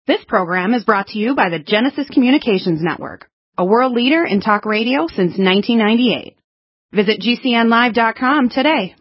This program is brought to you by the Genesis Communications Network, a world leader in talk radio since 1998. Visit GCNlive.com today.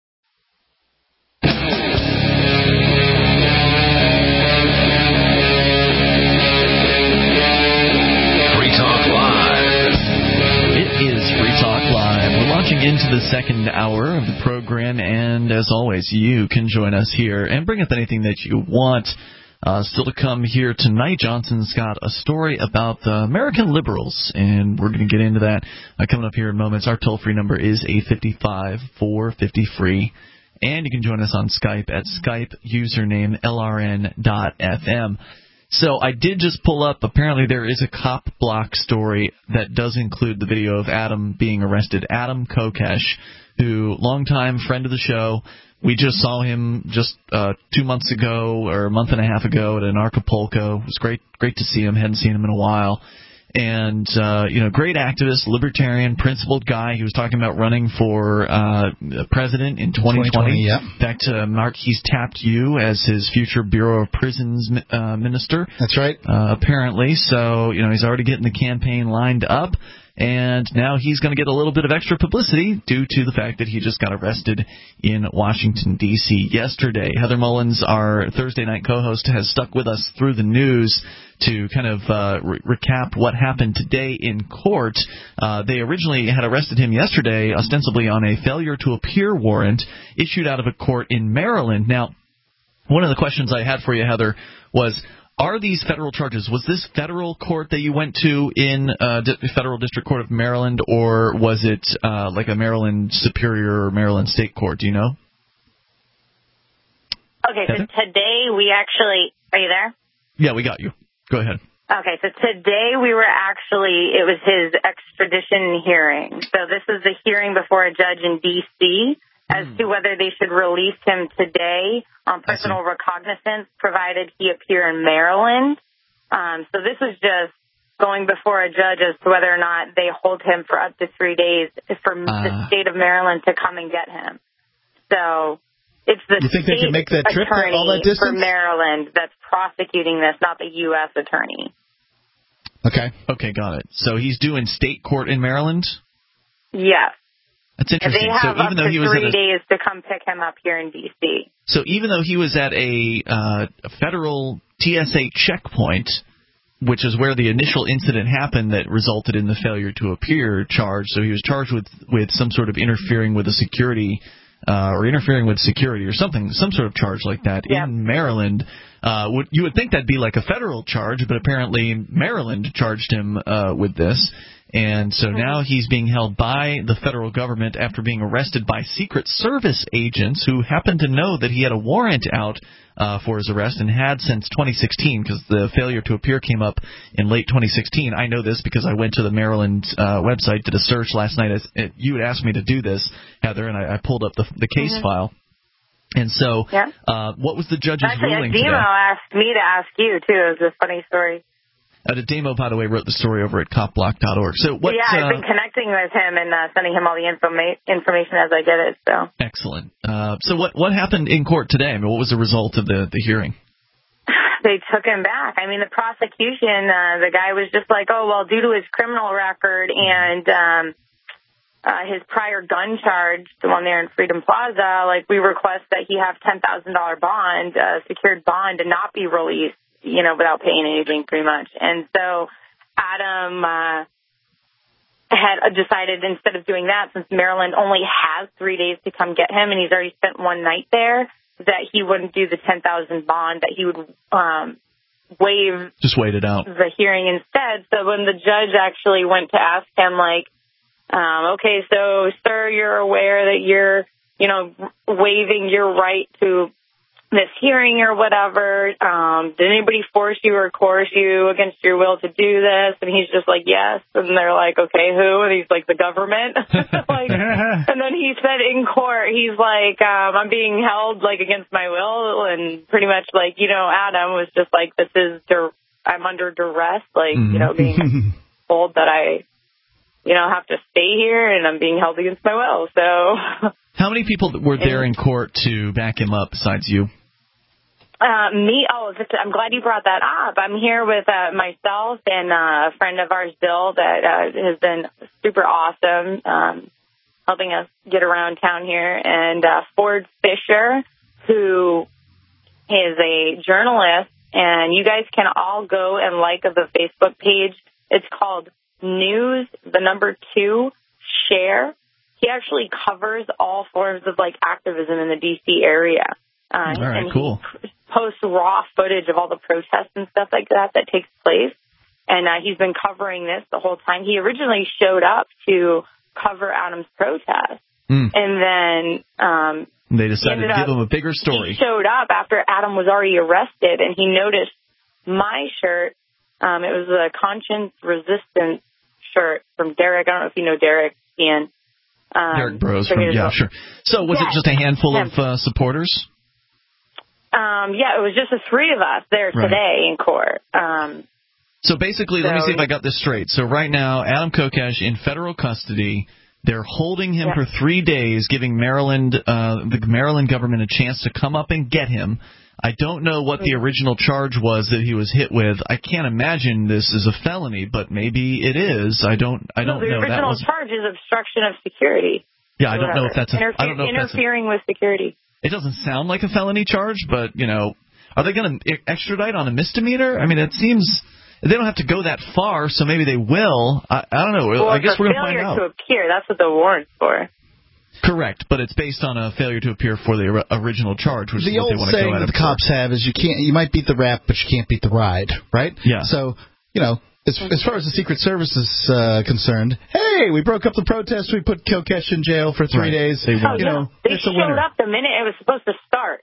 Free Talk Live. It is Free Talk Live. We're launching into the second hour of the program, and as always, you can join us here and bring up anything that you want. Still to come here tonight, Johnson's got a story about the American liberals, and we're going to get into that coming up here in moments. Our toll-free number is 855-450-FREE, and you can join us on Skype at Skype username LRN.FM. So I did just pull up, apparently there is a cop block story that does include the video of Adam being arrested. Adam Kokesh, who, longtime friend of the show. We just saw him just 2 months ago or a month and a half ago at an Acapulco. It was great to see him. Hadn't seen him in a while. And, great activist, libertarian, principled guy. He was talking about running for president in 2020. Yeah. In fact, Mark, he's tapped you as his future Bureau of Prisons minister. That's right. Apparently. So, he's already getting the campaign lined up. And now he's going to get a little bit of extra publicity due to the fact that he just got arrested in Washington, D.C. yesterday. Heather Mullins, our Thursday night co-host, has stuck with us through the news to kind of recap what happened today in court. They originally had arrested him yesterday, ostensibly on a failure to appear warrant issued out of a court in Maryland. Now, one of the questions I had for you, Heather, was, are these federal charges? Was this federal court that you went to in Federal District Court of Maryland, or was it like a Maryland Superior or Maryland State Court? Do you know? Okay, so today we actually – are you there? Yeah, we got you. Go ahead. Okay, so today it was his extradition hearing. So this is the hearing before a judge in D.C. as to whether they should release him today on personal recognizance, provided he appear in Maryland. So this is just going before a judge as to whether or not they hold him for up to 3 days for the state of Maryland to come and get him. So it's the you think they can make that trip attorney all that distance? for Maryland that's prosecuting this, not the U.S. attorney. Okay, got it. So he's doing state court in Maryland? Yes. That's interesting. They have so even up though he was 3 days to come pick him up here in D.C. So even though he was at a federal TSA checkpoint, which is where the initial incident happened that resulted in the failure to appear charge, so he was charged with some sort of interfering with a security or interfering with security or something, some sort of charge like that in Maryland. You would think that'd be like a federal charge, but apparently Maryland charged him with this. And so now he's being held by the federal government after being arrested by Secret Service agents who happened to know that he had a warrant out for his arrest and had since 2016, because the failure to appear came up in late 2016. I know this because I went to the Maryland website, did a search last night. You had asked me to do this, Heather, and I pulled up the case file. And so what was the judge's ruling today? Actually, Demo asked me to ask you, too. It was a funny story. Demo, by the way, wrote the story over at copblock.org. So what? Yeah, I've been connecting with him and sending him all the information as I get it. So excellent. So what happened in court today? I mean, what was the result of the hearing? They took him back. I mean, the prosecution, the guy was just like, oh, well, due to his criminal record and his prior gun charge, the one there in Freedom Plaza, like we request that he have $10,000 bond, secured bond, and not be released, without paying anything pretty much. And so Adam had decided instead of doing that, since Maryland only has 3 days to come get him and he's already spent one night there, that he wouldn't do the $10,000 bond, that he would waive just wait it out the hearing instead. So when the judge actually went to ask him, okay, so sir, you're aware that you're, waiving your right to this hearing or whatever. Did anybody force you or coerce you against your will to do this? And he's just like, yes. And they're like, okay, who? And he's like, the government. And then he said in court, he's like, I'm being held against my will. And pretty much Adam was just like, I'm under duress, being told that I, have to stay here and I'm being held against my will. So how many people were there in court to back him up besides you? I'm glad you brought that up. I'm here with myself and a friend of ours, Bill, that has been super awesome, helping us get around town here, and Ford Fisher, who is a journalist, and you guys can all go and like the Facebook page. It's called News, 2, Share. He actually covers all forms of, activism in the D.C. area. All right, cool. He posts raw footage of all the protests and stuff like that takes place. And he's been covering this the whole time. He originally showed up to cover Adam's protest. And then they decided to give him a bigger story. He showed up after Adam was already arrested, and he noticed my shirt. It was a Conscience Resistance shirt from Derek. I don't know if you know Derek, Ian. Derek Bros from, yeah, sure. So was it just a handful of supporters? Yeah, it was just the three of us there today in court. So basically, let me see if I got this straight. So right now, Adam Kokesh in federal custody. They're holding him for 3 days, giving the Maryland government a chance to come up and get him. I don't know what the original charge was that he was hit with. I can't imagine this is a felony, but maybe it is. I don't know. The original charge is obstruction of security. Yeah, I don't know if that's interfering with security. It doesn't sound like a felony charge, but are they going to extradite on a misdemeanor? I mean, it seems they don't have to go that far, so maybe they will. I don't know. Well, I guess we're going to find out. Failure to appear, that's what the warrant's for. Correct, but it's based on a failure to appear for the original charge, which is what they want to go at. The old saying that the cops have is you might beat the rap, but you can't beat the ride, right? Yeah. So, as far as the Secret Service is concerned, hey, we broke up the protest, we put Kokesh in jail for 3 days. They it's a winner. Showed up the minute it was supposed to start.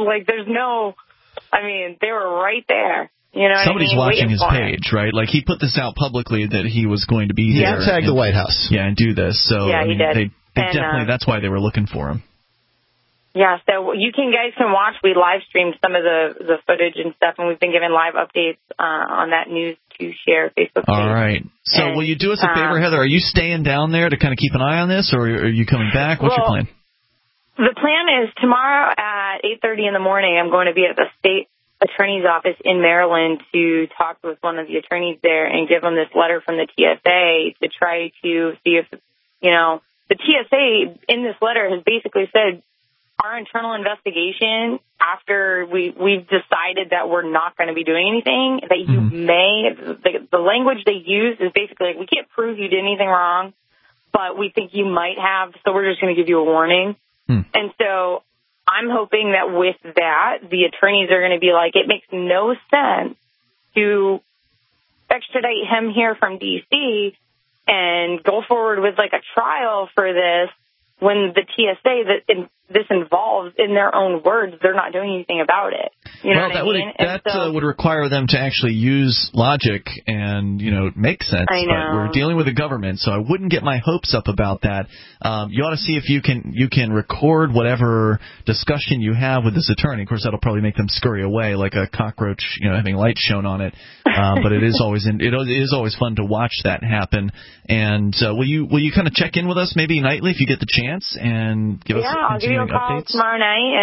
They were right there. Somebody's watching his page, right? Like, he put this out publicly that he was going to be there. Yeah, tag the White House. Yeah, and do this. So yeah, he did. Definitely, that's why they were looking for him. Yeah, so you guys can watch. We live streamed some of the footage and stuff, and we've been giving live updates on that News to Share Facebook page. All right. So will you do us a favor, Heather? Are you staying down there to kind of keep an eye on this, or are you coming back? What's your plan? The plan is tomorrow at 8:30 in the morning, I'm going to be at the state attorney's office in Maryland to talk with one of the attorneys there and give them this letter from the TSA to try to see if, the TSA in this letter has basically said our internal investigation, after we've decided that we're not going to be doing anything, that you the language they use is basically, we can't prove you did anything wrong, but we think you might have, so we're just going to give you a warning. And so I'm hoping that with that, the attorneys are going to be like, it makes no sense to extradite him here from D.C. and go forward with a trial for this when the TSA that this involves, in their own words, they're not doing anything about it. That would require them to actually use logic and, make sense. I know. But we're dealing with the government, so I wouldn't get my hopes up about that. You ought to see if you can record whatever discussion you have with this attorney. Of course, that'll probably make them scurry away like a cockroach, having light shown on it. But it is always fun to watch that happen. And will you kind of check in with us maybe nightly if you get the chance and give us I'll give you a call updates? tomorrow night,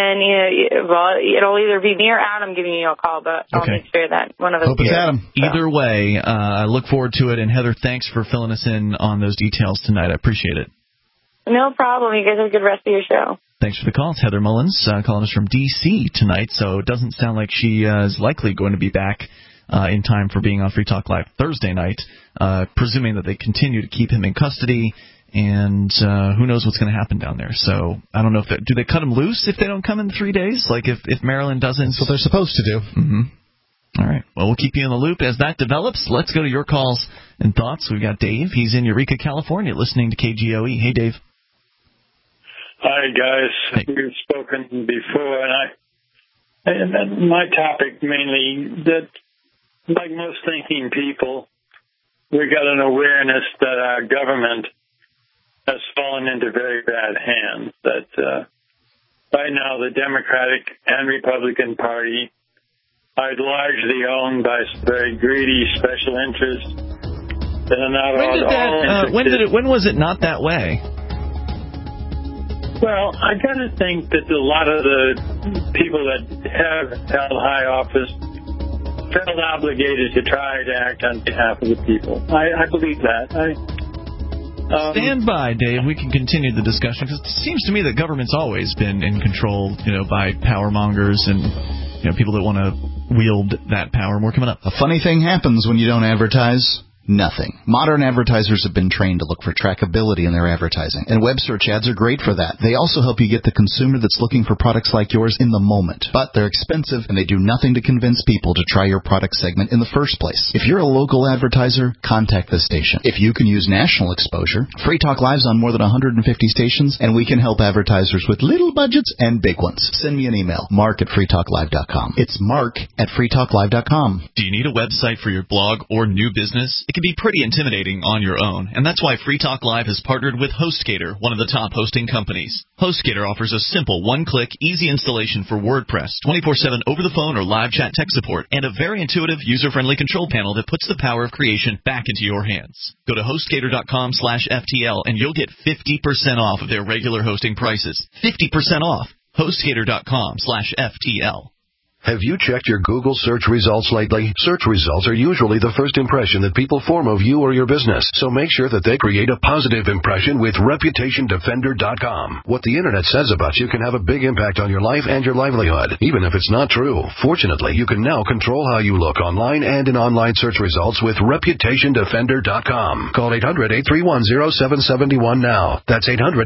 and it'll either be me or Adam giving you a call, but I'll make sure that one of us. Hope it's Adam. So. Either way, I look forward to it. And Heather, thanks for filling us in on those details tonight. I appreciate it. No problem. You guys have a good rest of your show. Thanks for the call. It's Heather Mullins calling us from D.C. tonight, so it doesn't sound like she is likely going to be back in time for being on Free Talk Live Thursday night, presuming that they continue to keep him in custody. And who knows what's going to happen down there. So I don't know do they cut him loose if they don't come in 3 days? Like if Maryland doesn't? That's what they're supposed to do. All right. Well, we'll keep you in the loop as that develops. Let's go to your calls and thoughts. We've got Dave. He's in Eureka, California, listening to KGOE. Hey, Dave. Hi, guys. Hey. We've spoken before, and my topic mainly that, like most thinking people, we got an awareness that our government has fallen into very bad hands, that right now the Democratic and Republican Party are largely owned by very greedy special interests that are not all interested. When was it not that way? Well, I got to think that a lot of the people that have held high office felt obligated to try to act on behalf of the people. I believe that. Stand by, Dave. We can continue the discussion, because it seems to me that government's always been in control, by power mongers and people that want to wield that power. More coming up. A funny thing happens when you don't advertise. Nothing. Modern advertisers have been trained to look for trackability in their advertising, and web search ads are great for that. They also help you get the consumer that's looking for products like yours in the moment. But they're expensive, and they do nothing to convince people to try your product segment in the first place. If you're a local advertiser, contact the station. If you can use national exposure, Free Talk Live's on more than 150 stations, and we can help advertisers with little budgets and big ones. Send me an email, mark@freetalklive.com. It's mark@freetalklive.com. Do you need a website for your blog or new business? It can be pretty intimidating on your own, and that's why Free Talk Live has partnered with HostGator, one of the top hosting companies. HostGator offers a simple one-click, easy installation for WordPress, 24/7 over-the-phone or live chat tech support, and a very intuitive, user-friendly control panel that puts the power of creation back into your hands. Go to HostGator.com/FTL, and you'll get 50% off of their regular hosting prices. 50% off. HostGator.com/FTL. Have you checked your Google search results lately? Search results are usually the first impression that people form of you or your business, so make sure that they create a positive impression with ReputationDefender.com. What the Internet says about you can have a big impact on your life and your livelihood, even if it's not true. Fortunately, you can now control how you look online and in online search results with ReputationDefender.com. Call 800-831-0771 now. That's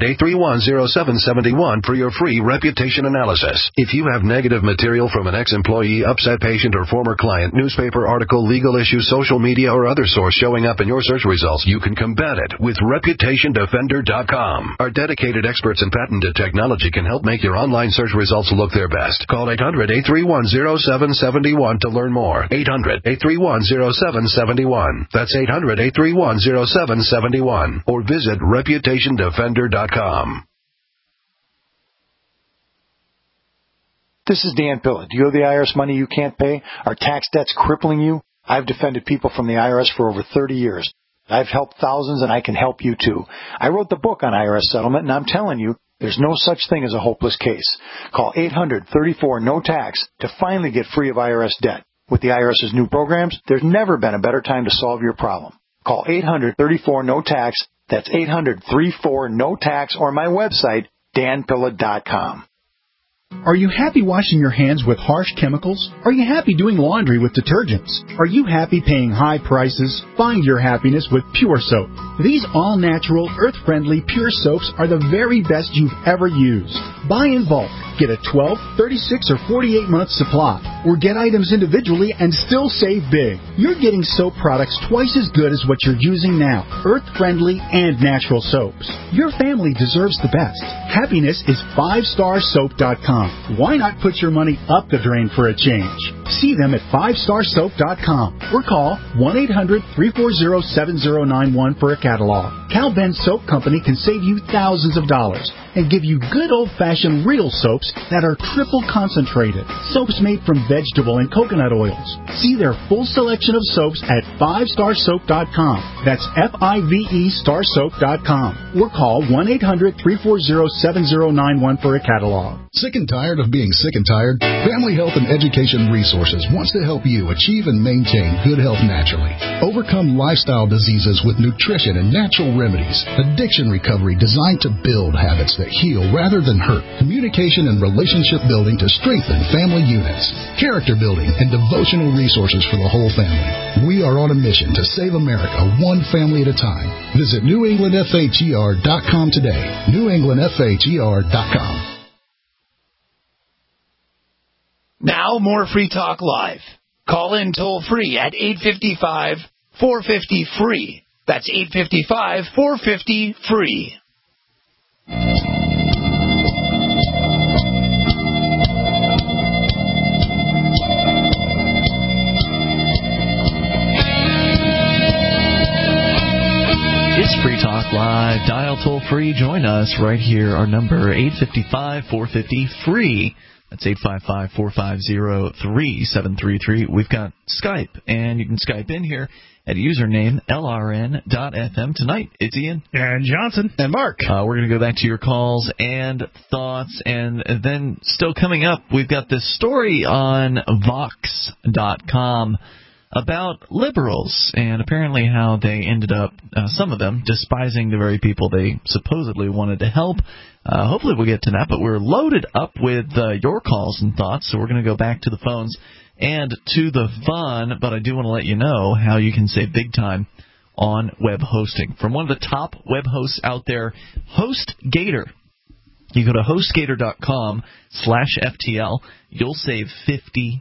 800-831-0771 for your free reputation analysis. If you have negative material from an ex-employee, upset patient, or former client, newspaper article, legal issue, social media, or other source showing up in your search results, you can combat it with ReputationDefender.com. Our dedicated experts in patented technology can help make your online search results look their best. Call 800-831-0771 to learn more. 800-831-0771. That's 800-831-0771. Or visit ReputationDefender.com. This is Dan Pilla. Do you owe the IRS money you can't pay? Are tax debts crippling you? I've defended people from the IRS for over 30 years. I've helped thousands, and I can help you too. I wrote the book on IRS settlement, and I'm telling you, there's no such thing as a hopeless case. Call 800-34-NO-TAX to finally get free of IRS debt. With the IRS's new programs, there's never been a better time to solve your problem. Call 800-34-NO-TAX. That's 800-34-NO-TAX, or my website, danpilla.com. Are you happy washing your hands with harsh chemicals? Are you happy doing laundry with detergents? Are you happy paying high prices? Find your happiness with Pure Soap. These all-natural, earth-friendly Pure Soaps are the very best you've ever used. Buy in bulk. Get a 12, 36, or 48-month supply. Or get items individually and still save big. You're getting soap products twice as good as what you're using now. Earth-friendly and natural soaps. Your family deserves the best. Happiness is 5starsoap.com. Why not put your money up the drain for a change? See them at 5starsoap.com or call 1-800-340-7091 for a catalog. Cal Ben Soap Company can save you thousands of dollars and give you good old-fashioned real soaps that are triple concentrated. Soaps made from vegetable and coconut oils. See their full selection of soaps at 5starsoap.com. That's F-I-V-E starsoap.com or call 1-800-340-7091 for a catalog. Sick and tired of being sick and tired? Family Health and Education Resources wants to help you achieve and maintain good health naturally. Overcome lifestyle diseases with nutrition and natural remedies. Addiction recovery designed to build habits that heal rather than hurt. Communication and relationship building to strengthen family units. Character building and devotional resources for the whole family. We are on a mission to save America one family at a time. Visit NewEnglandFHER.com today. NewEnglandFHER.com. Now, more Free Talk Live. Call in toll-free at 855-450-FREE. That's 855-450-FREE. It's Free Talk Live. Dial toll-free. Join us right here. Our number, 855-450-FREE. That's 855-450-3733. We've got Skype, and you can Skype in here at username LRN.FM. Tonight, it's Ian. And Johnson. And Mark. We're going to go back to your calls and thoughts, and then still coming up, we've got this story on Vox.com about liberals, and apparently how they ended up, some of them, despising the very people they supposedly wanted to help. Hopefully we'll get to that, but we're loaded up with your calls and thoughts, so we're going to go back to the phones and to the fun, but I do want to let you know how you can save big time on web hosting. From one of the top web hosts out there, HostGator. You go to HostGator.com/FTL. You'll save 50%,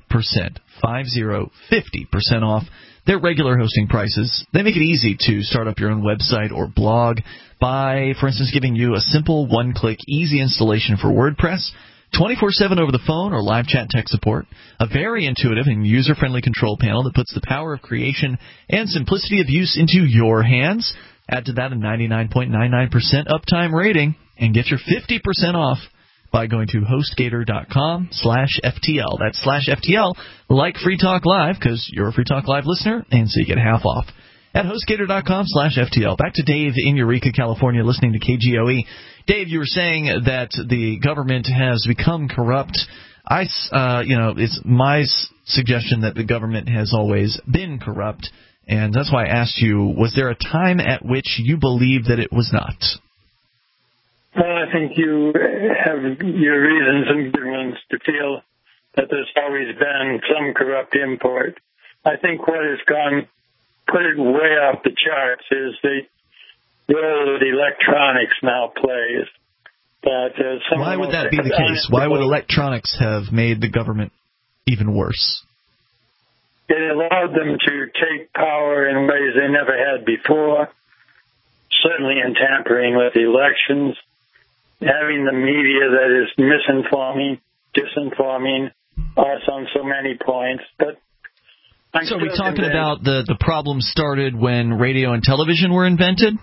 50% off their regular hosting prices. They make it easy to start up your own website or blog by, for instance, giving you a simple one-click, easy installation for WordPress, 24/7 over the phone or live chat tech support, a very intuitive and user-friendly control panel that puts the power of creation and simplicity of use into your hands. Add to that a 99.99% uptime rating and get your 50% off by going to HostGator.com/FTL. That's /FTL, like Free Talk Live, because you're a Free Talk Live listener, and so you get half off at HostGator.com/FTL. Back to Dave in Eureka, California, listening to KGOE. Dave, you were saying that the government has become corrupt. It's my suggestion that the government has always been corrupt, and that's why I asked you, was there a time at which you believed that it was not? Well, I think you have your reasons and good ones to feel that there's always been some corrupt import. I think what has put it way off the charts is the role that electronics now plays. Why would that be the case? Why would electronics have made the government even worse? It allowed them to take power in ways they never had before, certainly in tampering with elections, having the media that is misinforming, disinforming us on so many points. But so are we talking about the problem started when radio and television were invented?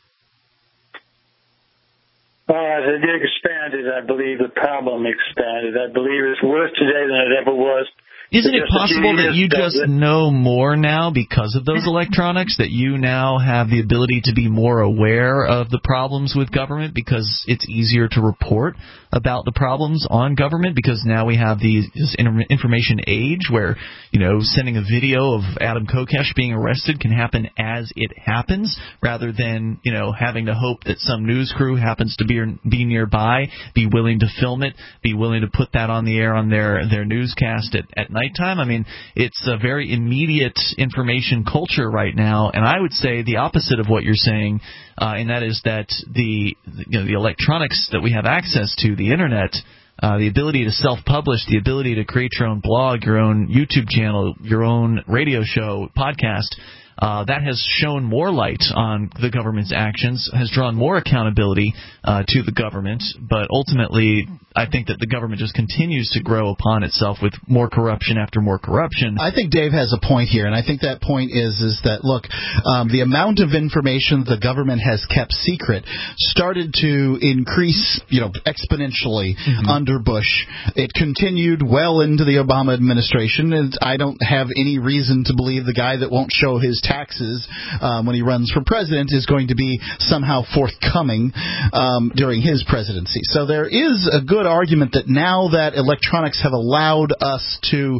As it expanded, I believe the problem expanded. I believe it's worse today than it ever was. Isn't it possible that you just know more now because of those electronics, that you now have the ability to be more aware of the problems with government because it's easier to report about the problems on government because now we have this information age where, sending a video of Adam Kokesh being arrested can happen as it happens rather than, having to hope that some news crew happens to be nearby, be willing to film it, be willing to put that on the air on their newscast at nighttime. I mean, it's a very immediate information culture right now, and I would say the opposite of what you're saying, and that is that the electronics that we have access to, the Internet, the ability to self-publish, the ability to create your own blog, your own YouTube channel, your own radio show, podcast, that has shown more light on the government's actions, has drawn more accountability to the government, but ultimately I think that the government just continues to grow upon itself with more corruption after more corruption. I think Dave has a point here, and I think that point is that, look, the amount of information the government has kept secret started to increase, exponentially under Bush. It continued well into the Obama administration, and I don't have any reason to believe the guy that won't show his taxes when he runs for president is going to be somehow forthcoming during his presidency. So there is a good argument that now that electronics have allowed us to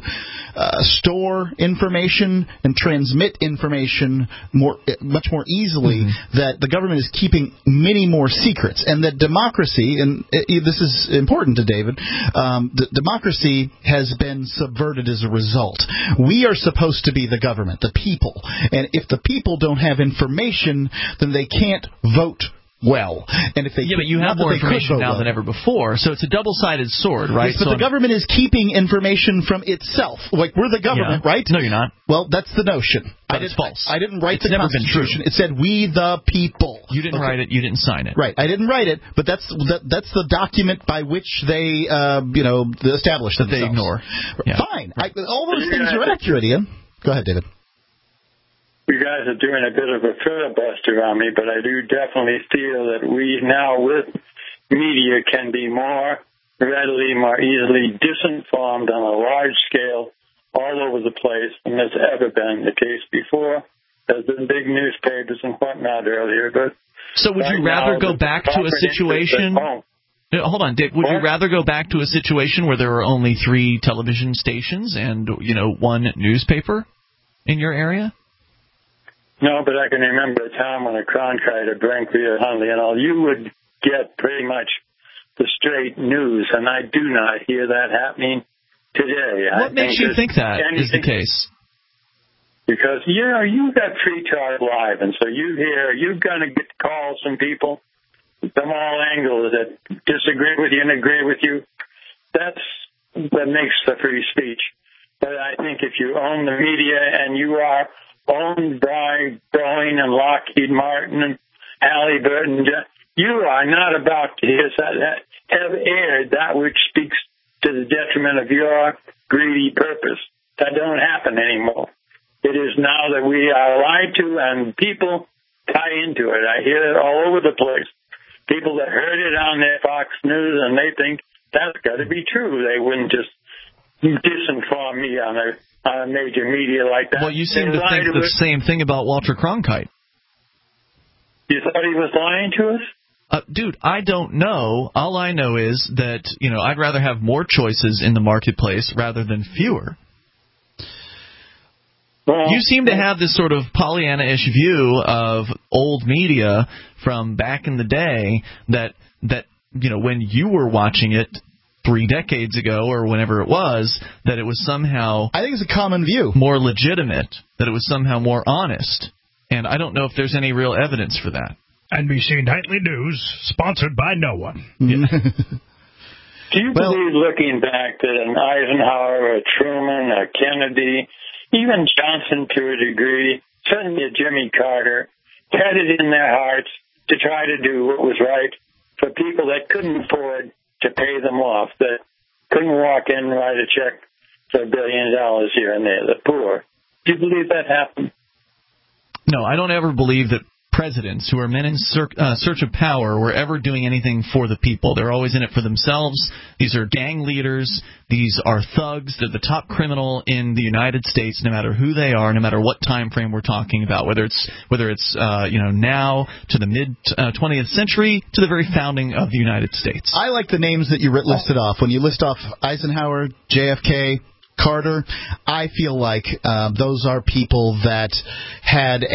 store information and transmit information much more easily, that the government is keeping many more secrets, and that democracy, and this is important to David, democracy has been subverted as a result. We are supposed to be the government, the people, and if the people don't have information, then they can't vote well. And if they but you have more information now than ever before, so it's a double-sided sword, right? Yes, but the government is keeping information from itself. Like, we're the government, right? No, you're not. Well, that's the notion. But it's false. I didn't write the Constitution. It said, "We the people." You didn't write it. You didn't sign it. Right. I didn't write it, but that's the document by which they, established that they ignore. Yeah. Fine. All those things are accurate, Ian. Go ahead, David. You guys are doing a bit of a filibuster on me, but I do definitely feel that we now with media can be more readily, more easily disinformed on a large scale all over the place than has ever been the case before. There's been big newspapers and whatnot earlier, but so would you rather go back to a situation? Hold on, Dick. Would you rather go back to a situation where there were only 3 television stations and 1 newspaper in your area? No, but I can remember a time when a Cronkite or Brinkley or Hundley and all, you would get pretty much the straight news, and I do not hear that happening today. What makes you think that is the case? Because, you've got Free Talk Live, and so you're going to get calls from people from all angles that disagree with you and agree with you. That's what makes the free speech. But I think if you own the media and you are owned by Boeing and Lockheed Martin and Halliburton, you are not about to have aired that which speaks to the detriment of your greedy purpose. That don't happen anymore. It is now that we are lied to, and people tie into it. I hear it all over the place. People that heard it on their Fox News, and they think that's got to be true. They wouldn't just disinform me on a major media like that. Well, you seem to think the same thing about Walter Cronkite. You thought he was lying to us? Dude, I don't know. All I know is that, I'd rather have more choices in the marketplace rather than fewer. Well, you seem to have this sort of Pollyanna-ish view of old media from back in the day that when you were watching it 3 decades ago or whenever it was, that it was somehow... I think it's a common view. ...more legitimate, that it was somehow more honest. And I don't know if there's any real evidence for that. NBC Nightly News, sponsored by no one. Yeah. Do you believe, looking back, that an Eisenhower, a Truman, a Kennedy, even Johnson to a degree, certainly a Jimmy Carter, had it in their hearts to try to do what was right for people that couldn't afford to pay them off, that couldn't walk in and write a check for $1 billion here and there, the poor? Do you believe that happened? No, I don't ever believe that presidents who are men in search of power were ever doing anything for the people. They're always in it for themselves. These are gang leaders. These are thugs. They're the top criminal in the United States, no matter who they are, no matter what time frame we're talking about, whether it's now to the mid 20th century to the very founding of the United States. I like the names that you listed off. When you list off Eisenhower, JFK, Carter, I feel like those are people that had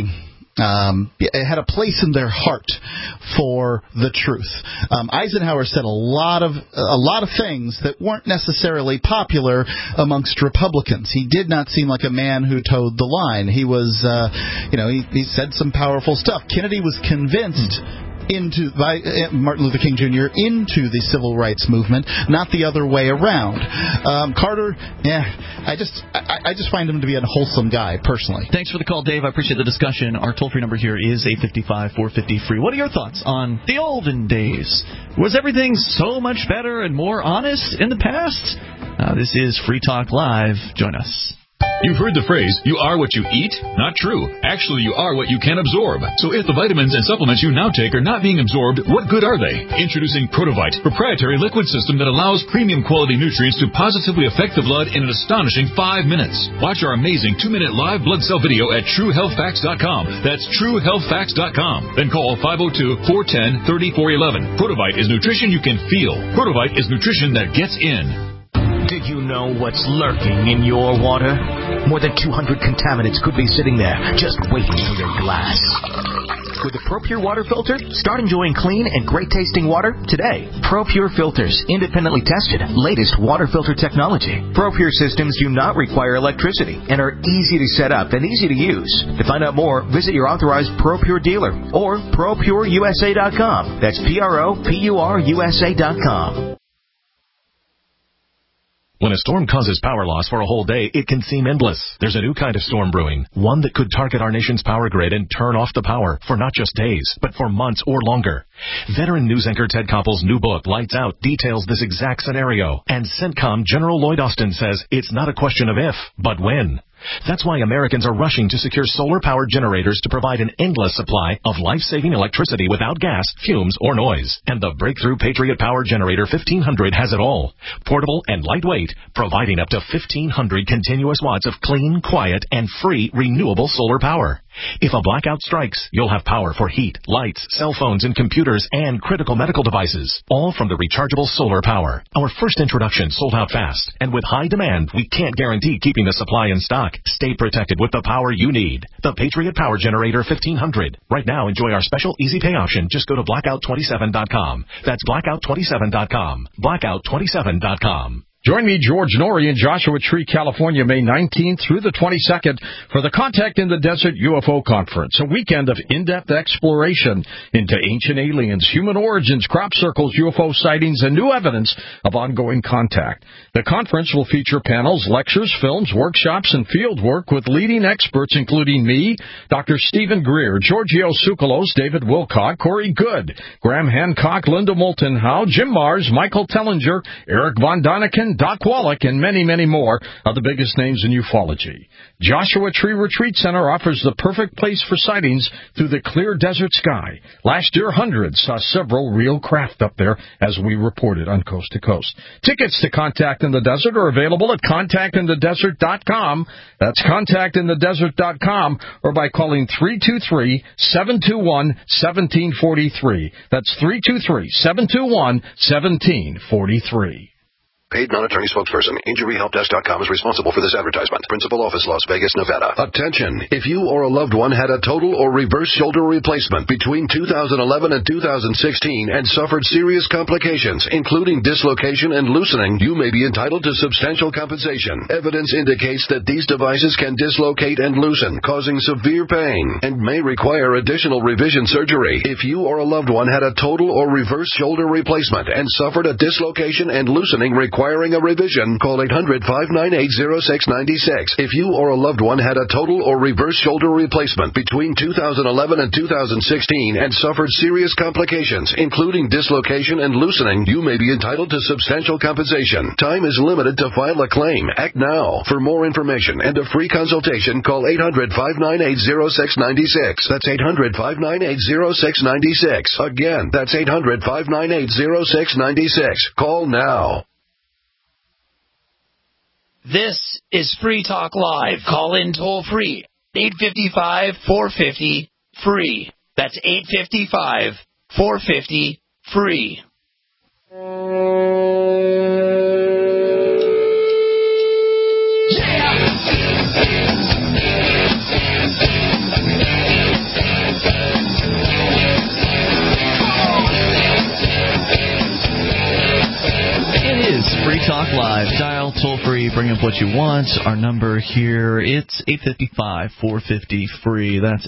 had a place in their heart for the truth. Eisenhower said a lot of things that weren't necessarily popular amongst Republicans. He did not seem like a man who towed the line. He was, he said some powerful stuff. Kennedy was convinced by Martin Luther King Jr. into the civil rights movement, not the other way around. Carter, I just find him to be an wholesome guy, personally. Thanks for the call, Dave. I appreciate the discussion. Our toll-free number here is 855-450-FREE. What are your thoughts on the olden days? Was everything so much better and more honest in the past? This is Free Talk Live. Join us. You've heard the phrase, you are what you eat? Not true. Actually, you are what you can absorb. So if the vitamins and supplements you now take are not being absorbed, what good are they? Introducing Protovite, proprietary liquid system that allows premium quality nutrients to positively affect the blood in an astonishing 5 minutes. Watch our amazing 2-minute live blood cell video at TrueHealthFacts.com. That's TrueHealthFacts.com. Then call 502-410-3411. Protovite is nutrition you can feel. Protovite is nutrition that gets in. Did you know what's lurking in your water? More than 200 contaminants could be sitting there, just waiting for your glass. With the ProPure water filter, start enjoying clean and great-tasting water today. ProPure filters, independently tested, latest water filter technology. ProPure systems do not require electricity and are easy to set up and easy to use. To find out more, visit your authorized ProPure dealer or ProPureUSA.com. That's ProPureUSA.com. When a storm causes power loss for a whole day, it can seem endless. There's a new kind of storm brewing, one that could target our nation's power grid and turn off the power for not just days, but for months or longer. Veteran news anchor Ted Koppel's new book, Lights Out, details this exact scenario. And CENTCOM General Lloyd Austin says it's not a question of if, but when. That's why Americans are rushing to secure solar-powered generators to provide an endless supply of life-saving electricity without gas, fumes, or noise. And the breakthrough Patriot Power Generator 1500 has it all. Portable and lightweight, providing up to 1,500 continuous watts of clean, quiet, and free renewable solar power. If a blackout strikes, you'll have power for heat, lights, cell phones, and computers, and critical medical devices, all from the rechargeable solar power. Our first introduction sold out fast, and with high demand, we can't guarantee keeping the supply in stock. Stay protected with the power you need. The Patriot Power Generator 1500. Right now, enjoy our special easy pay option. Just go to blackout27.com. That's blackout27.com. Blackout27.com. Join me, George Norrie, in Joshua Tree, California, May 19th through the 22nd for the Contact in the Desert UFO Conference, a weekend of in-depth exploration into ancient aliens, human origins, crop circles, UFO sightings, and new evidence of ongoing contact. The conference will feature panels, lectures, films, workshops, and field work with leading experts, including me, Dr. Stephen Greer, Giorgio Tsoukalos, David Wilcock, Corey Good, Graham Hancock, Linda Moulton Howe, Jim Mars, Michael Tellinger, Eric Von Daniken, Doc Wallach, and many, many more of the biggest names in ufology. Joshua Tree Retreat Center offers the perfect place for sightings through the clear desert sky. Last year, hundreds saw several real craft up there, as we reported on Coast to Coast. Tickets to Contact in the Desert are available at contactinthedesert.com. That's contactinthedesert.com, or by calling 323-721-1743. That's 323-721-1743. Paid non-attorney spokesperson. InjuryHelpDesk.com is responsible for this advertisement. Principal office, Las Vegas, Nevada. Attention! If you or a loved one had a total or reverse shoulder replacement between 2011 and 2016 and suffered serious complications, including dislocation and loosening, you may be entitled to substantial compensation. Evidence indicates that these devices can dislocate and loosen, causing severe pain, and may require additional revision surgery. If you or a loved one had a total or reverse shoulder replacement and suffered a dislocation and loosening requiring a revision, call 800-598-0696. If you or a loved one had a total or reverse shoulder replacement between 2011 and 2016 and suffered serious complications, including dislocation and loosening, you may be entitled to substantial compensation. Time is limited to file a claim. Act now. For more information and a free consultation, call 800-598-0696. That's 800-598-0696. Again, that's 800-598-0696. Call now. This is Free Talk Live. Call in toll free. 855-450-FREE. That's 855-450-FREE. Free Talk Live. Dial toll-free, bring up what you want. Our number here, it's 855-450-FREE. That's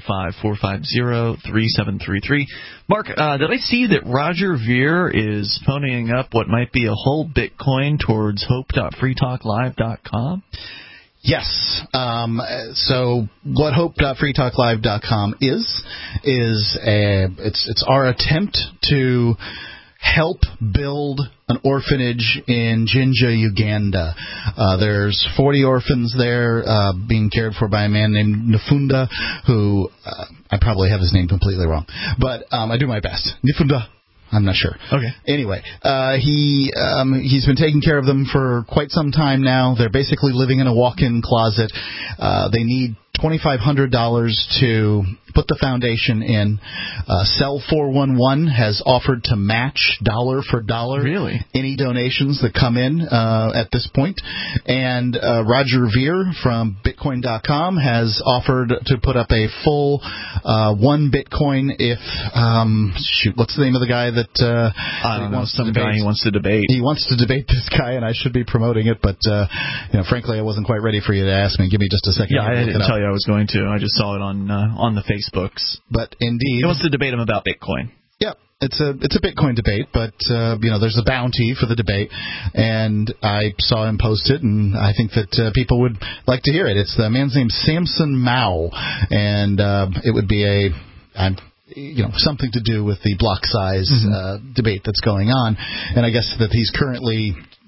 855-450-3733. Mark, did I see that Roger Ver is ponying up what might be a whole Bitcoin towards hope.freetalklive.com? Yes. So what hope.freetalklive.com is it's our attempt to help build an orphanage in Jinja, Uganda. There's 40 orphans there being cared for by a man named Nifunda, who I probably have his name completely wrong, but I do my best. Nifunda. I'm not sure. Okay. Anyway, he's been taking care of them for quite some time now. They're basically living in a walk-in closet. They need $2,500 to put the foundation in. Cell 411 has offered to match dollar for dollar any donations that come in at this point. And Roger Ver from Bitcoin.com has offered to put up a full 1 Bitcoin if what's the name of the guy that I don't know, some guy he wants to debate. He wants to debate this guy, and I should be promoting it, but frankly, I wasn't quite ready for you to ask me. Give me just a second. Yeah, I didn't tell you I was going to. I just saw it on the Facebooks. But indeed, he wants to debate him about Bitcoin. Yeah, it's a Bitcoin debate, but there's a bounty for the debate, and I saw him post it, and I think that people would like to hear it. It's the man's name, Samson Mao, and it would be something to do with the block size debate that's going on, and I guess that he's currently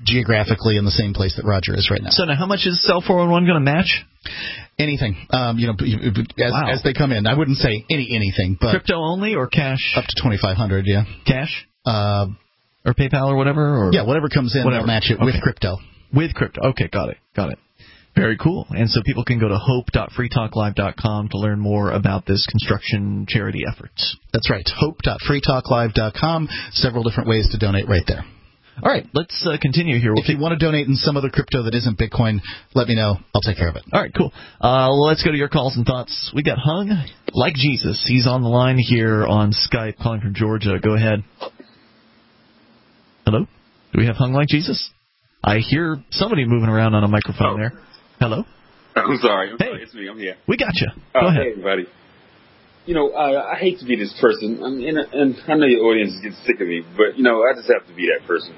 geographically in the same place that Roger is right now. So now, how much is Cell 411 going to match? Anything, as they come in. I wouldn't say anything, but crypto only or cash? Up to $2,500, yeah. Cash? Or PayPal or whatever? Or yeah, whatever comes in, they'll match it with crypto. With crypto. Okay, got it. Very cool. And so people can go to hope.freetalklive.com to learn more about this construction charity efforts. That's right. Hope.freetalklive.com. Several different ways to donate right there. All right, let's continue here. If you want to donate in some other crypto that isn't Bitcoin, let me know. I'll take care of it. All right, cool. Let's go to your calls and thoughts. We got Hung like Jesus. He's on the line here on Skype, calling from Georgia. Go ahead. Hello? Do we have Hung like Jesus? I hear somebody moving around on a microphone there. Hello? I'm sorry. It's me. I'm here. We got you. Go ahead. Hey, everybody. I hate to be this person, and I know your audience gets sick of me, but, I just have to be that person.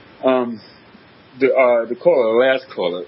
The last caller,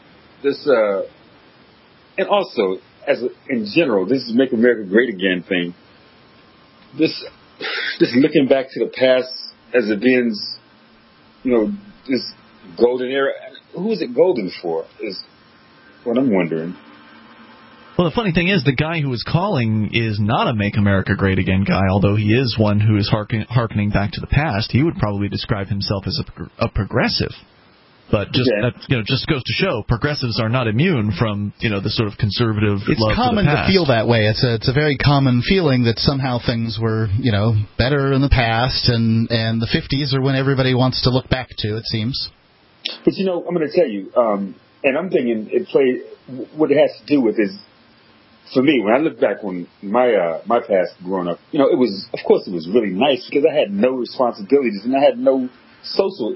and also, in general, this is Make America Great Again thing. This looking back to the past as it being, this golden era. Who is it golden for? Is what I'm wondering. Well, the funny thing is, the guy who was calling is not a Make America Great Again guy, although he is one who is hearkening back to the past. He would probably describe himself as a progressive. But just goes to show, progressives are not immune from, the sort of conservative it's love common for the past. To feel that way. It's a very common feeling that somehow things were, better in the past, and the 50s are when everybody wants to look back to, it seems. But, I'm going to tell you, and I'm thinking what it has to do with is, for me, when I look back on my past growing up, it was really nice because I had no responsibilities and I had no social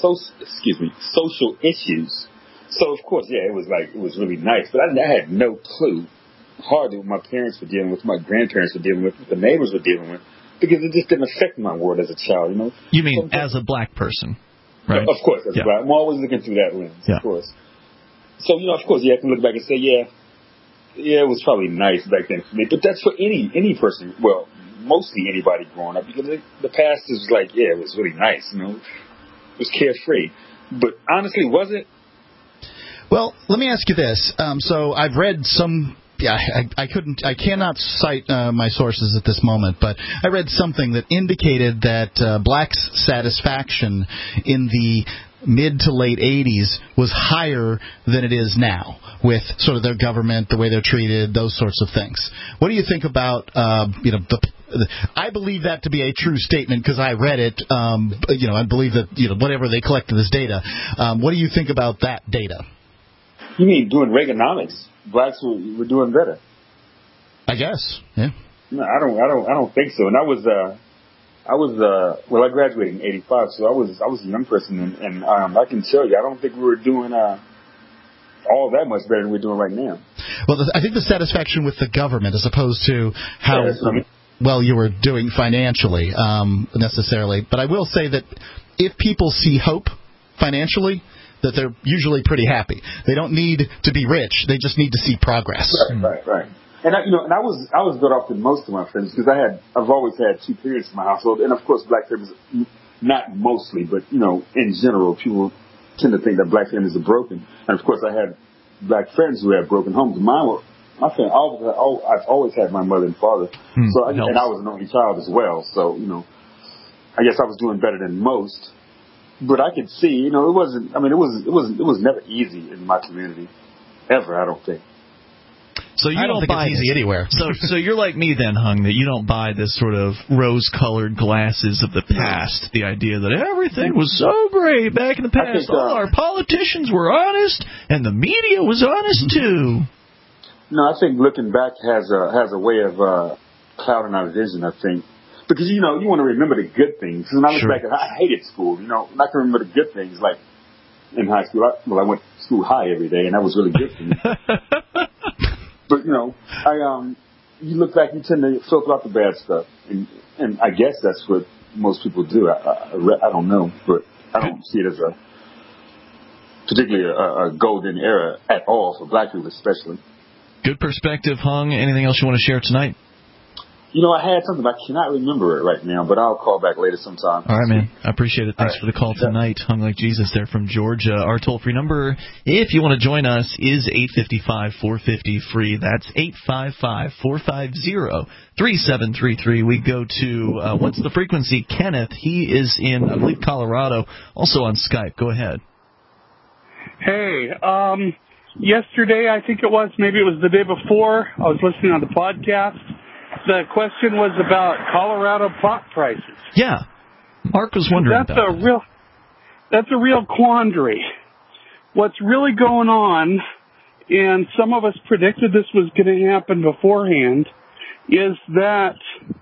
issues. So of course, it was really nice, but I had no clue hardly what my parents were dealing with, my grandparents were dealing with, what the neighbors were dealing with, because it just didn't affect my world as a child. You mean as a black person, right? Of course, as a black. I'm always looking through that lens, of course. So of course, you have to look back and say, yeah, it was probably nice back then for me. But that's for any person. Well, mostly anybody growing up, because the past is it was really nice. It was carefree. But honestly, was it? Well, let me ask you this. So I've read some. Yeah, I cannot cite my sources at this moment, but I read something that indicated that blacks' satisfaction in the mid to late 80s was higher than it is now with sort of their government, the way they're treated, those sorts of things. What do you think about, I believe that to be a true statement because I read it, I believe that, whatever they collected this data. What do you think about that data? You mean doing Reaganomics? Blacks were doing better. I guess, yeah. No, I don't think so. And I graduated in '85, so I was a young person, and I can tell you, I don't think we were doing all that much better than we're doing right now. Well, I think the satisfaction with the government, as opposed to how well you were doing financially, necessarily. But I will say that if people see hope financially, that they're usually pretty happy. They don't need to be rich; they just need to see progress. Right. And I was good off than most of my friends because I've always had two parents in my household, and of course black families, not mostly, but in general, people tend to think that black families are broken. And of course, I had black friends who had broken homes. My family, I've always had my mother and father, and I was an only child as well. So I guess I was doing better than most. But I could see, it wasn't. I mean, it was never easy in my community, ever. I don't think. So you I don't think buy it's easy anywhere. So you're like me then, Hung, that you don't buy this sort of rose-colored glasses of the past. The idea that everything was so great back in the past. All our politicians were honest, and the media was honest too. No, I think looking back has a way of clouding our vision. I think. Because, you want to remember the good things. When I look back, I hated school, and I can remember the good things, like in high school. I went to school high every day, and that was really good for me. But, you look back, you tend to filter out the bad stuff. And I guess that's what most people do. I don't know, but I don't see it as particularly a golden era at all, for black people especially. Good perspective, Hung. Anything else you want to share tonight? I had something, but I cannot remember it right now, but I'll call back later sometime. All right, man. I appreciate it. Thanks for the call tonight. Hung Like Jesus there from Georgia. Our toll-free number, if you want to join us, is 855-450-FREE. That's 855-450-3733. We go to, what's the frequency? Kenneth. He is in, I believe, Colorado, also on Skype. Go ahead. Hey, yesterday, I think it was, maybe it was the day before, I was listening on the podcast. The question was about Colorado pot prices. Yeah. Mark was wondering about that. That's a real quandary. What's really going on, and some of us predicted this was going to happen beforehand, is that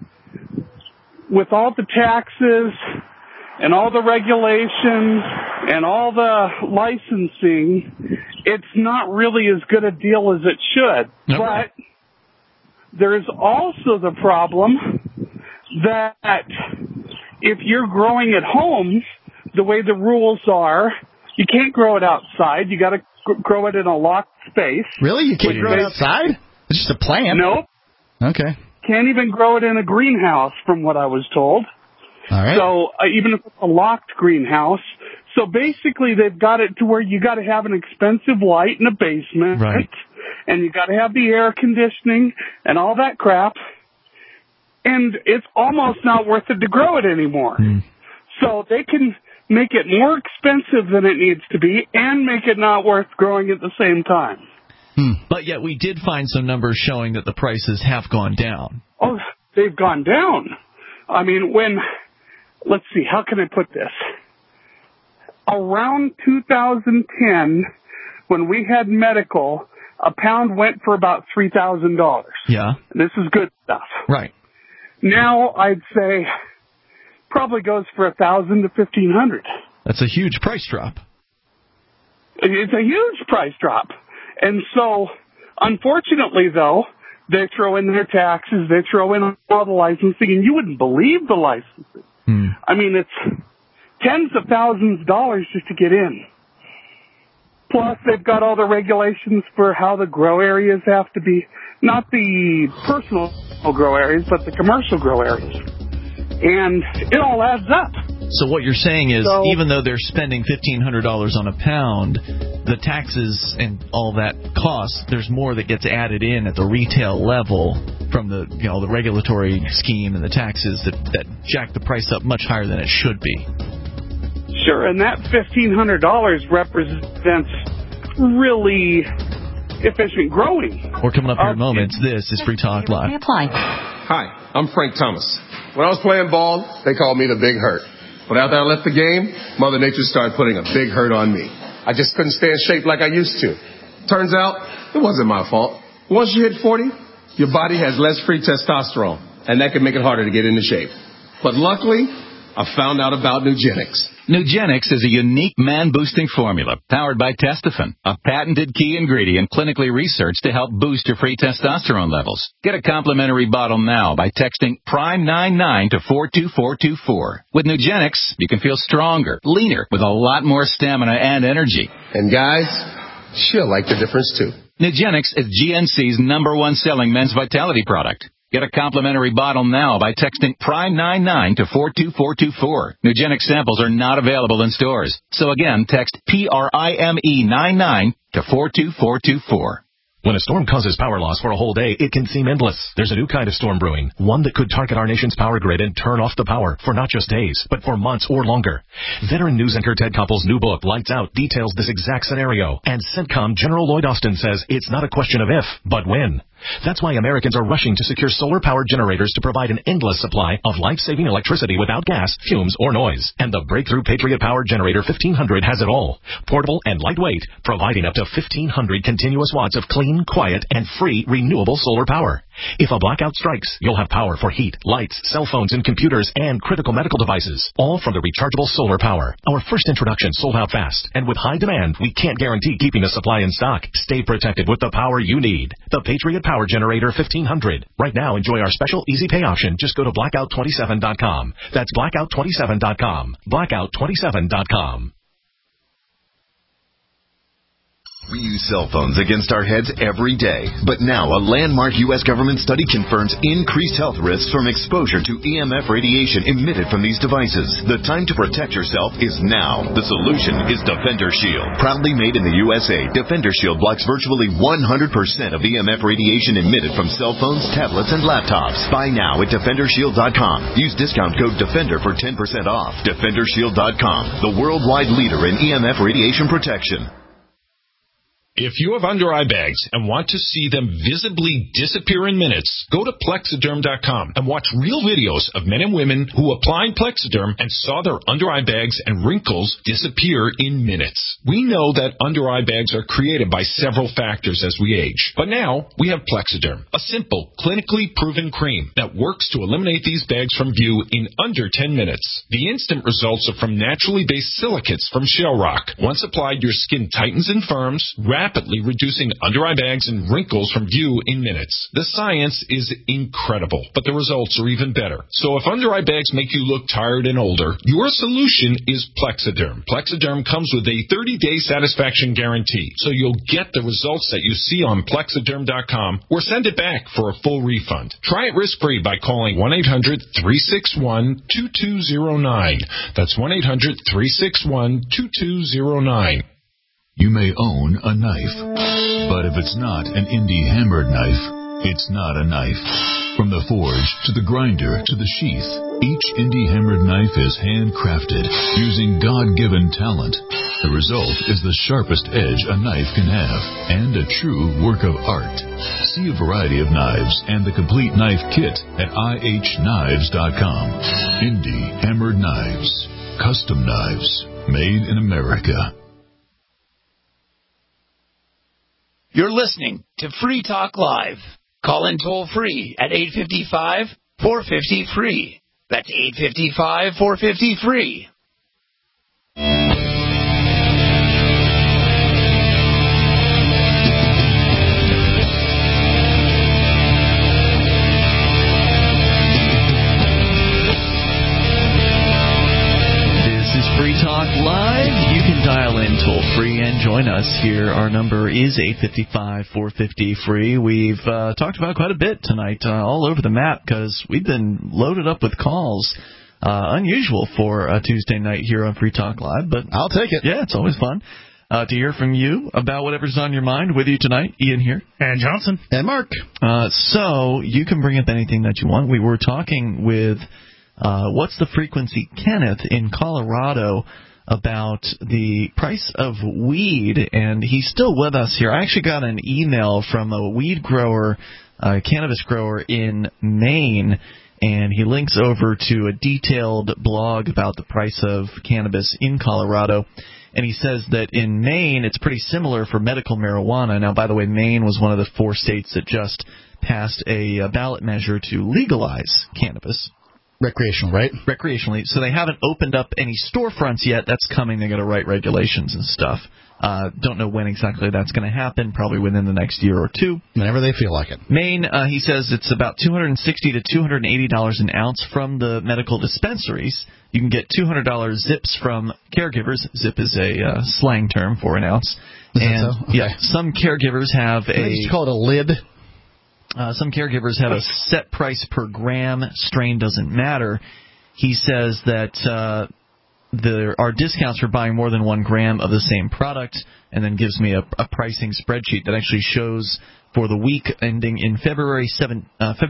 with all the taxes and all the regulations and all the licensing, it's not really as good a deal as it should. Nope. But there's also the problem that if you're growing at home, the way the rules are, you can't grow it outside. You got to grow it in a locked space. Really? You can't grow it outside? It's just a plant. Nope. Okay. Can't even grow it in a greenhouse, from what I was told. All right. So even if it's a locked greenhouse, so basically they've got it to where you got to have an expensive light in a basement. Right. And you got to have the air conditioning and all that crap. And it's almost not worth it to grow it anymore. So they can make it more expensive than it needs to be and make it not worth growing at the same time. But yet we did find some numbers showing that the prices have gone down. Oh, they've gone down. I mean, let's see, how can I put this? Around 2010, when we had medical, a pound went for about $3,000. Yeah. This is good stuff. Right. Now I'd say probably goes for $1,000 to $1,500. That's a huge price drop. It's a huge price drop. And so, unfortunately, though, they throw in their taxes, they throw in all the licensing, and you wouldn't believe the licensing. I mean, it's tens of thousands of dollars just to get in. Plus, they've got all the regulations for how the grow areas have to be, not the personal grow areas, but the commercial grow areas. And it all adds up. So what you're saying is, even though they're spending $1,500 on a pound, the taxes and all that cost, there's more that gets added in at the retail level from the the regulatory scheme and the taxes that jack the price up much higher than it should be. Sure, and that $1,500 represents really efficient growing. We're coming up here in moments. This is Free Talk Live. Hi, I'm Frank Thomas. When I was playing ball, they called me the Big Hurt. But after I left the game, Mother Nature started putting a big hurt on me. I just couldn't stay in shape like I used to. Turns out, it wasn't my fault. Once you hit 40, your body has less free testosterone, and that can make it harder to get into shape. But luckily, I found out about Nugenix. Nugenix is a unique man-boosting formula powered by Testofen, a patented key ingredient clinically researched to help boost your free testosterone levels. Get a complimentary bottle now by texting PRIME99 to 42424. With Nugenix, you can feel stronger, leaner, with a lot more stamina and energy. And guys, she'll like the difference too. Nugenix is GNC's #1 selling men's vitality product. Get a complimentary bottle now by texting PRIME99 to 42424. Nugenix samples are not available in stores. So again, text PRIME99 to 42424. When a storm causes power loss for a whole day, it can seem endless. There's a new kind of storm brewing, one that could target our nation's power grid and turn off the power for not just days, but for months or longer. Veteran news anchor Ted Koppel's new book, Lights Out, details this exact scenario. And CENTCOM General Lloyd Austin says it's not a question of if, but when. That's why Americans are rushing to secure solar-powered generators to provide an endless supply of life-saving electricity without gas, fumes, or noise. And the breakthrough Patriot Power Generator 1500 has it all. Portable and lightweight, providing up to 1,500 continuous watts of clean, quiet, and free renewable solar power. If a blackout strikes, you'll have power for heat, lights, cell phones, and computers, and critical medical devices, all from the rechargeable solar power. Our first introduction sold out fast, and with high demand, we can't guarantee keeping the supply in stock. Stay protected with the power you need. The Patriot Power Generator 1500. Right now, enjoy our special easy pay option. Just go to blackout27.com. That's blackout27.com. Blackout27.com. We use cell phones against our heads every day. But now a landmark U.S. government study confirms increased health risks from exposure to EMF radiation emitted from these devices. The time to protect yourself is now. The solution is Defender Shield. Proudly made in the USA, Defender Shield blocks virtually 100% of EMF radiation emitted from cell phones, tablets, and laptops. Buy now at DefenderShield.com. Use discount code DEFENDER for 10% off. DefenderShield.com, the worldwide leader in EMF radiation protection. If you have under-eye bags and want to see them visibly disappear in minutes, go to Plexiderm.com and watch real videos of men and women who applied Plexiderm and saw their under-eye bags and wrinkles disappear in minutes. We know that under-eye bags are created by several factors as we age. But now we have Plexiderm, a simple, clinically proven cream that works to eliminate these bags from view in under 10 minutes. The instant results are from naturally based silicates from shale rock. Once applied, your skin tightens and firms, rapidly reducing under-eye bags and wrinkles from view in minutes. The science is incredible, but the results are even better. So if under-eye bags make you look tired and older, your solution is Plexiderm. Plexiderm comes with a 30-day satisfaction guarantee, so you'll get the results that you see on Plexiderm.com or send it back for a full refund. Try it risk-free by calling 1-800-361-2209. That's 1-800-361-2209. You may own a knife, but if it's not an indie hammered knife, it's not a knife. From the forge to the grinder to the sheath, each indie hammered knife is handcrafted using God-given talent. The result is the sharpest edge a knife can have and a true work of art. See a variety of knives and the complete knife kit at IHKnives.com. Indie hammered knives, custom knives, made in America. You're listening to Free Talk Live. Call in toll-free at 855-450-FREE. That's 855-450-FREE. Free Talk Live. You can dial in toll-free and join us here. Our number is 855-450-FREE. We've talked about quite a bit tonight, all over the map, because we've been loaded up with calls. Unusual for a Tuesday night here on Free Talk Live, but I'll take it. Yeah, it's always fun to hear from you about whatever's on your mind. With you tonight, Ian here. And Johnson. And Mark. So you can bring up anything that you want. We were talking with... What's the Frequency Kenneth in Colorado about the price of weed, and he's still with us here. I actually got an email from a weed grower, cannabis grower in Maine, and he links over to a detailed blog about the price of cannabis in Colorado. And he says that in Maine it's pretty similar for medical marijuana. Now, by the way, Maine was one of the 4 states that just passed a ballot measure to legalize cannabis. Recreational, right? Recreationally. So they haven't opened up any storefronts yet. That's coming. They got to write regulations and stuff. Don't know when exactly that's going to happen. Probably within the next year or two. Whenever they feel like it. Maine, he says it's about $260 to $280 an ounce from the medical dispensaries. You can get $200 zips from caregivers. Zip is a slang term for an ounce. Is that so? Okay. Yeah, some caregivers have They used to call it a lid. Some caregivers have a set price per gram. Strain doesn't matter. He says that there are discounts for buying more than 1 gram of the same product, and then gives me a pricing spreadsheet that actually shows for the week ending in February 17th,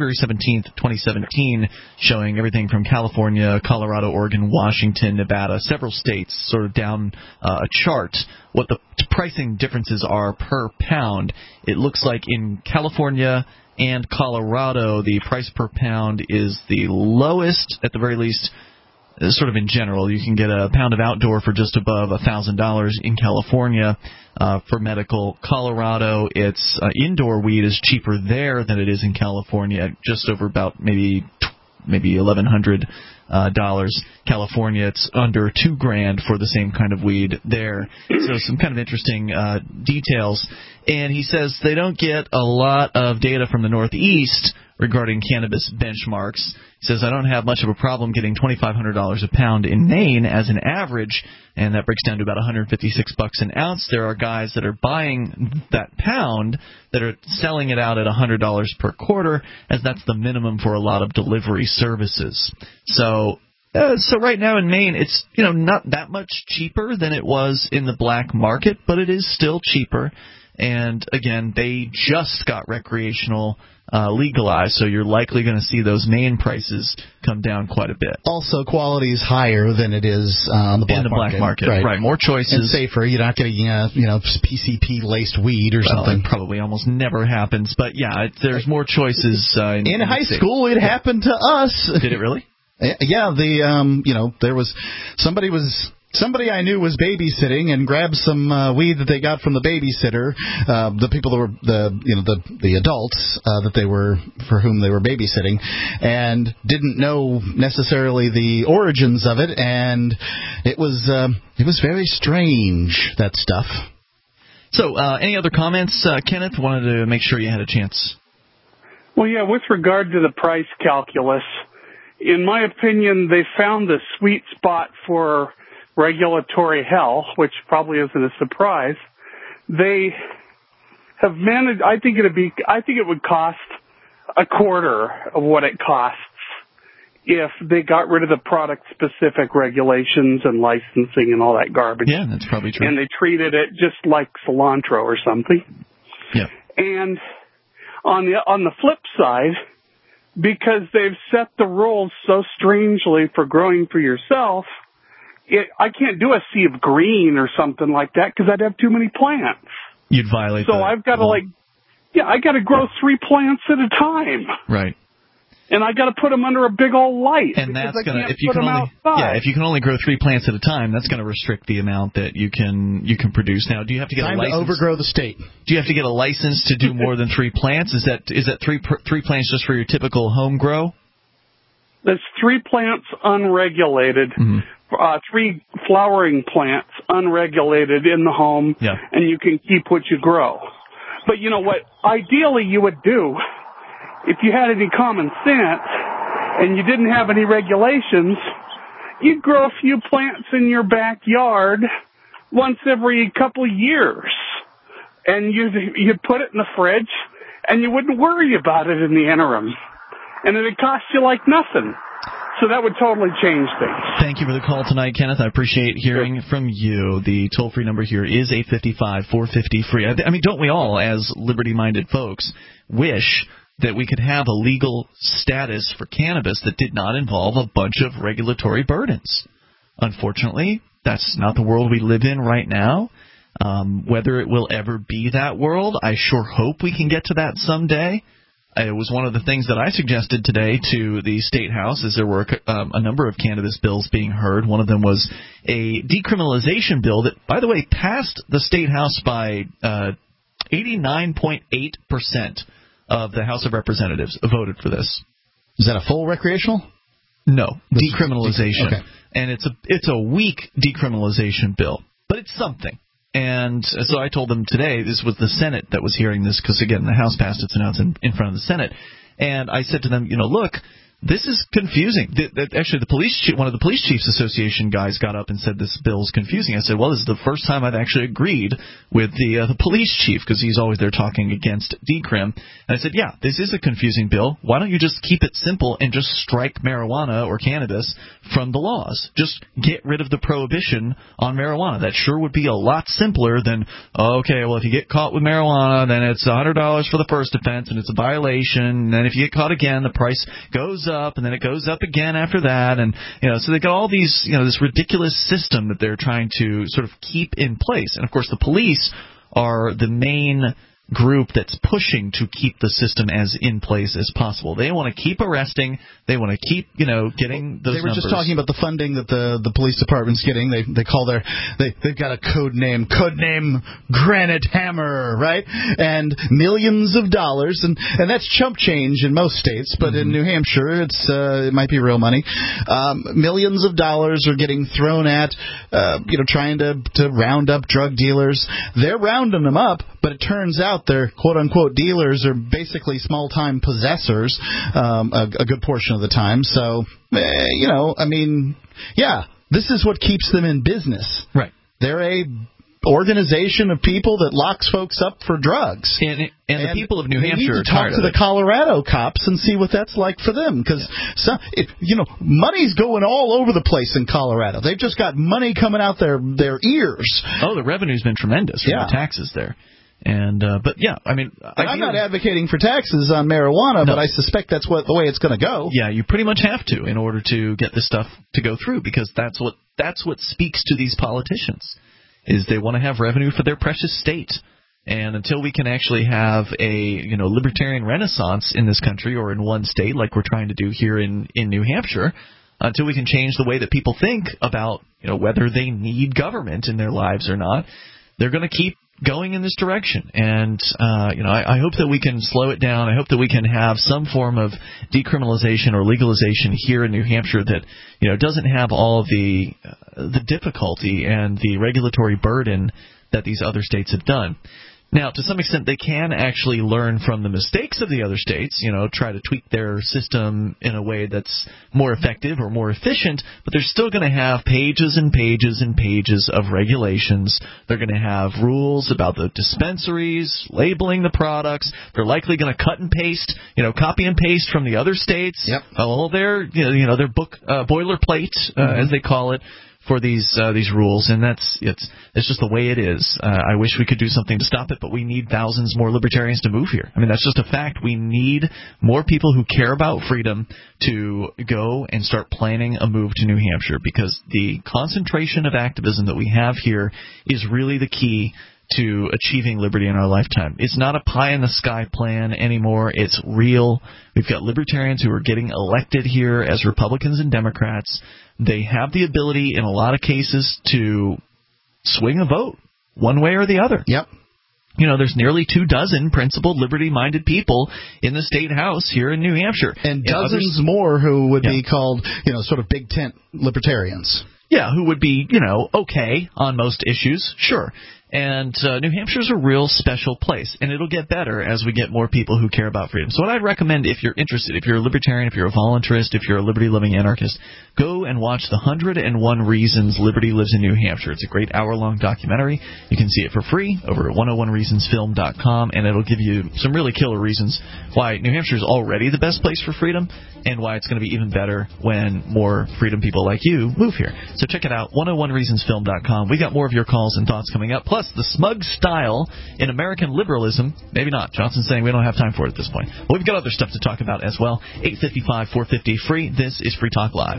2017, showing everything from California, Colorado, Oregon, Washington, Nevada, several states, sort of down a chart, what the pricing differences are per pound. It looks like in California and Colorado, the price per pound is the lowest, at the very least, sort of in general. You can get a pound of outdoor for just above $1,000 in California for medical. Colorado, it's indoor weed is cheaper there than it is in California, just over about maybe $1,100. California, it's under $2,000 for the same kind of weed there. So some kind of interesting details. And he says they don't get a lot of data from the Northeast regarding cannabis benchmarks. He says, I don't have much of a problem getting $2,500 a pound in Maine as an average, and that breaks down to about $156 an ounce. There are guys that are buying that pound that are selling it out at $100 per quarter, as that's the minimum for a lot of delivery services. So right now in Maine, it's not that much cheaper than it was in the black market, but it is still cheaper. And again, they just got recreational legalized, so you're likely going to see those Maine prices come down quite a bit. Also, quality is higher than it is on the black market. In the black market, right. More choices. And safer. You're not getting, PCP-laced weed or something. It probably almost never happens, but yeah, there's more choices. In high school, it happened to us. Did it really? Yeah, there was somebody I knew was babysitting and grabbed some weed that they got from the babysitter, the people that were the adults for whom they were babysitting, and didn't know necessarily the origins of it, and it was very strange, that stuff. So, any other comments, Kenneth? Wanted to make sure you had a chance. Well, yeah, with regard to the price calculus, in my opinion, they found the sweet spot for regulatory hell, which probably isn't a surprise. They have managed. I think it would cost a quarter of what it costs if they got rid of the product-specific regulations and licensing and all that garbage. Yeah, that's probably true. And they treated it just like cilantro or something. Yeah. And on the flip side, because they've set the rules so strangely for growing for yourself, I can't do a sea of green or something like that because I'd have too many plants. You'd violate. So I've got to I got to grow 3 plants at a time. Right. And I got to put them under a big old light. And that's gonna if you can only grow 3 plants at a time, that's going to restrict the amount that you can produce. Now, do you have to get a license? Time to overgrow the state. Do you have to get a license to do more than 3 plants? Is that three plants just for your typical home grow? There's 3 plants unregulated. Mm-hmm. 3 flowering plants unregulated in the home, and you can keep what you grow. But you know what? Ideally, you would do, if you had any common sense and you didn't have any regulations, you'd grow a few plants in your backyard once every couple of years, and you'd put it in the fridge, and you wouldn't worry about it in the interim, and it'd cost you like nothing. So that would totally change things. Thank you for the call tonight, Kenneth. I appreciate hearing from you. The toll-free number here is 855-450-FREE. I mean, don't we all, as liberty-minded folks, wish that we could have a legal status for cannabis that did not involve a bunch of regulatory burdens? Unfortunately, that's not the world we live in right now. Whether it will ever be that world, I sure hope we can get to that someday. It was one of the things that I suggested today to the State House, as there were a number of cannabis bills being heard. One of them was a decriminalization bill that, by the way, passed the State House by 89.8% of the House of Representatives voted for this. Is that a full recreational? No, decriminalization. Okay. And it's a weak decriminalization bill, but it's something. And so I told them today, this was the Senate that was hearing this, because, again, the House passed it, so now it's in front of the Senate. And I said to them, look, this is confusing. Actually, one of the Police Chiefs Association guys got up and said this bill is confusing. I said, well, this is the first time I've actually agreed with the police chief, because he's always there talking against decrim. And I said, yeah, this is a confusing bill. Why don't you just keep it simple and just strike marijuana or cannabis from the laws? Just get rid of the prohibition on marijuana. That sure would be a lot simpler than, okay, well, if you get caught with marijuana, then it's $100 for the first offense, and it's a violation. And then if you get caught again, the price goes up, and then it goes up again after that. And, so they got all these, this ridiculous system that they're trying to sort of keep in place. And, of course, the police are the main group that's pushing to keep the system as in place as possible. They want to keep arresting. They want to keep, getting those numbers. They were just talking about the funding that the police department's getting. They call they've got a code name Granite Hammer, right? And millions of dollars, and that's chump change in most states, but in New Hampshire it might be real money. Millions of dollars are getting thrown at, trying to round up drug dealers. They're rounding them up, but it turns out out, their quote-unquote dealers are basically small-time possessors a good portion of the time. So, this is what keeps them in business. Right. They're a organization of people that locks folks up for drugs. And the people of New Hampshire need to talk to the Colorado cops and see what that's like for them, because money's going all over the place in Colorado. They've just got money coming out their ears. Oh, the revenue's been tremendous from the taxes there. And I'm not advocating for taxes on marijuana, but I suspect that's the way it's going to go. Yeah, you pretty much have to in order to get this stuff to go through, because that's what speaks to these politicians. Is they want to have revenue for their precious state. And until we can actually have a libertarian renaissance in this country or in one state like we're trying to do here in New Hampshire, until we can change the way that people think about whether they need government in their lives or not, they're going to keep going in this direction. And I hope that we can slow it down. I hope that we can have some form of decriminalization or legalization here in New Hampshire that doesn't have all of the difficulty and the regulatory burden that these other states have done. Now, to some extent, they can actually learn from the mistakes of the other states, try to tweak their system in a way that's more effective or more efficient, but they're still going to have pages and pages and pages of regulations. They're going to have rules about the dispensaries, labeling the products. They're likely going to cut and paste, copy and paste from the other states. Yep. All their, their boilerplate, as they call it, for these rules, and it's just the way it is. I wish we could do something to stop it, but we need thousands more libertarians to move here. I mean, that's just a fact. We need more people who care about freedom to go and start planning a move to New Hampshire, because the concentration of activism that we have here is really the key to achieving liberty in our lifetime. It's not a pie-in-the-sky plan anymore. It's real. We've got libertarians who are getting elected here as Republicans and Democrats. They have the ability, in a lot of cases, to swing a vote one way or the other. Yep. There's nearly 24 principled, liberty-minded people in the state house here in New Hampshire. And dozens more who would be called, sort of big tent libertarians. Yeah, who would be, okay on most issues, sure. And New Hampshire's a real special place, and it'll get better as we get more people who care about freedom. So what I'd recommend, if you're interested, if you're a libertarian, if you're a voluntarist, if you're a liberty-loving anarchist, go and watch the 101 Reasons Liberty Lives in New Hampshire. It's a great hour-long documentary. You can see it for free over at 101reasonsfilm.com, and it'll give you some really killer reasons why New Hampshire is already the best place for freedom, and why it's going to be even better when more freedom people like you move here. So check it out, 101reasonsfilm.com. We got more of your calls and thoughts coming up, plus the smug style in American liberalism. Maybe not. Johnson's saying we don't have time for it at this point. But we've got other stuff to talk about as well. 855-450-FREE. This is Free Talk Live.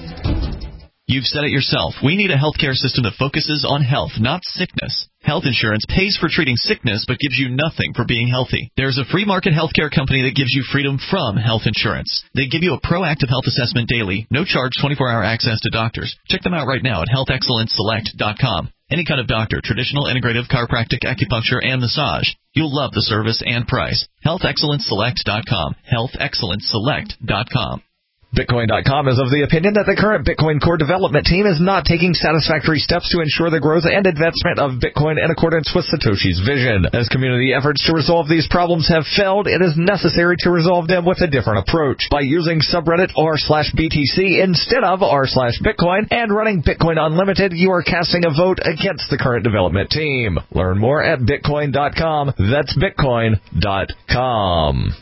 You've said it yourself. We need a healthcare system that focuses on health, not sickness. Health insurance pays for treating sickness but gives you nothing for being healthy. There's a free market healthcare company that gives you freedom from health insurance. They give you a proactive health assessment daily, no charge 24-hour access to doctors. Check them out right now at healthexcellenceselect.com. Any kind of doctor, traditional, integrative, chiropractic, acupuncture, and massage. You'll love the service and price. healthexcellenceselect.com. healthexcellenceselect.com. Bitcoin.com is of the opinion that the current Bitcoin core development team is not taking satisfactory steps to ensure the growth and advancement of Bitcoin in accordance with Satoshi's vision. As community efforts to resolve these problems have failed, it is necessary to resolve them with a different approach. By using subreddit r/BTC instead of r/Bitcoin and running Bitcoin Unlimited, you are casting a vote against the current development team. Learn more at Bitcoin.com. That's Bitcoin.com.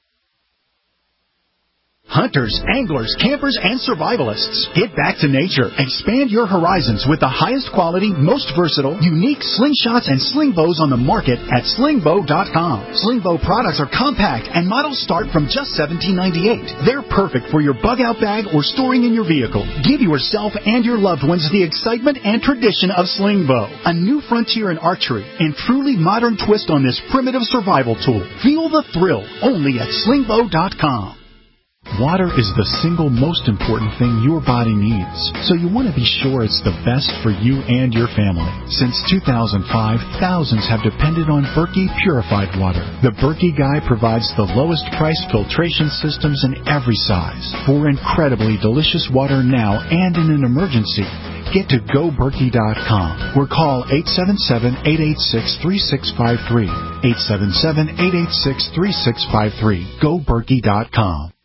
Hunters, anglers, campers, and survivalists, get back to nature. Expand your horizons with the highest quality, most versatile, unique slingshots and sling bows on the market at slingbow.com. Sling bow products are compact and models start from just $17.98. They're perfect for your bug-out bag or storing in your vehicle. Give yourself and your loved ones the excitement and tradition of sling bow, a new frontier in archery and truly modern twist on this primitive survival tool. Feel the thrill only at slingbow.com. Water is the single most important thing your body needs, so you want to be sure it's the best for you and your family. Since 2005, thousands have depended on Berkey purified water. The Berkey Guy provides the lowest price filtration systems in every size for incredibly delicious water now and in an emergency. Get to GoBerkey.com or call 877-886-3653. 877-886-3653. GoBerkey.com.